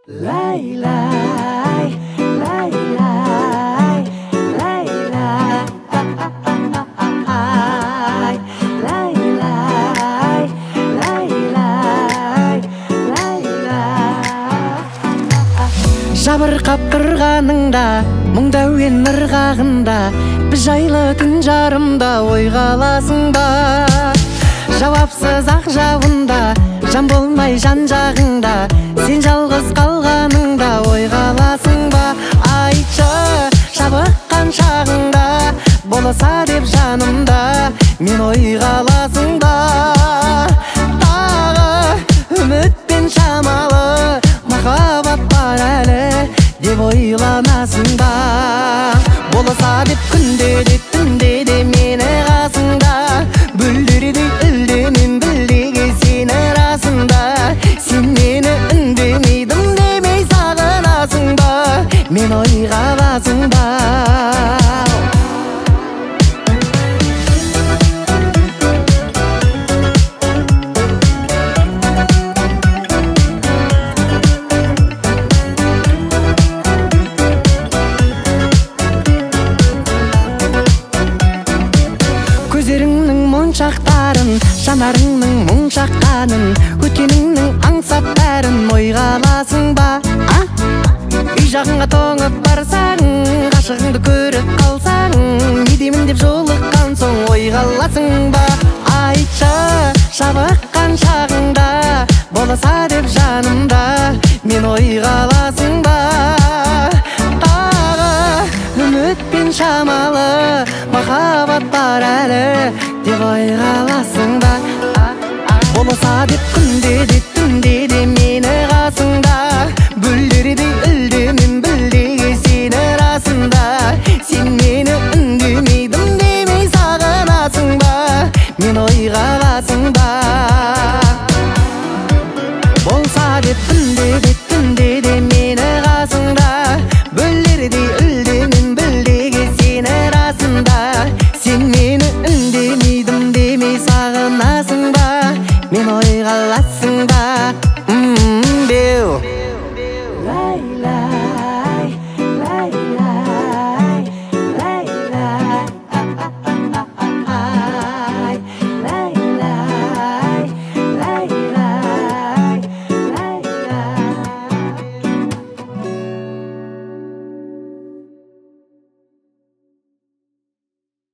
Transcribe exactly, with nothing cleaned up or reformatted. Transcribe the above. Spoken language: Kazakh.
Лай-лай, лай-лай, лай-лай, лай-лай, лай-лай, лай-лай. Жабырқап тұрғаныңда, мұңда әуен ырғағында, біз жайлы түн жарымда ойға аласың ба? Жауапсыз ақ жауында, жан болмай жан жағыңда, сен жалғыз қалғаныңда ойға аласың ба? Айтшы, шабыққан шағыңда, болса деп жанымда, мен ойға аласың ба? Тағы үмітпен шамалы, махаббат бар әлі деп ойланасың ба? Болса деп күнде де түнде де мені қасыңда, бүлдірдей үлденем білдеге сені расында. Сен мені үндемейдім демей сағынасың ба? Мен ойға аласың ба? Көздеріңнің моншақтарын, жанарыңның мұң шаққанын, өткеніңнің аңсап бәрін ойға аласың ба? Үй жағыңа тоңып барсаң, ғашығыңды көріп қалсаң, не деймін деп жолыққан соң ойға аласың ба? Айтшы, шабыққан шағыңда, болса деп жанымда, мен ойға аласың ба? Тағы үмітпен шамалы, махаббат бар әлі деп ойға аласың ба? Болса деп